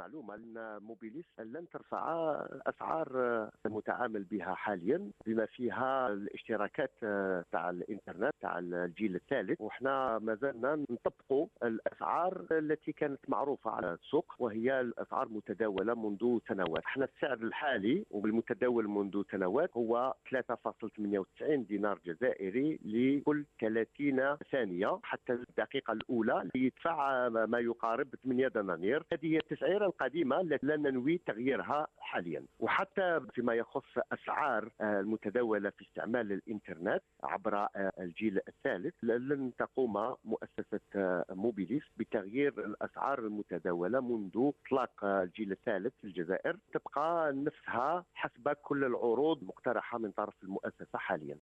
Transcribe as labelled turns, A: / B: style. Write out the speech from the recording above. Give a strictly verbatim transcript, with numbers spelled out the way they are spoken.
A: معلومه ان موبيليس لن ترفع اسعار المتعامل بها حاليا، بما فيها الاشتراكات تاع الانترنت تاع الجيل الثالث، وحنا مازلنا نطبقوا الاسعار التي كانت معروفه على السوق، وهي الاسعار متداوله منذ سنوات. احنا السعر الحالي والمتداول منذ سنوات هو ثلاثة فاصلة ثمانية وتسعين دينار جزائري لكل ثلاثين ثانيه، حتى الدقيقه الاولى يدفع ما يقارب ثمانية دنانير. هذه هي التسعيره القديمه التي لا ننوي تغييرها حاليا. وحتى فيما يخص اسعار المتداوله في استعمال الانترنت عبر الجيل الثالث، لن تقوم مؤسسه موبيليس بتغيير الاسعار المتداوله منذ اطلاق الجيل الثالث في الجزائر، تبقى نفسها حسب كل العروض مقترحه من طرف المؤسسه حاليا.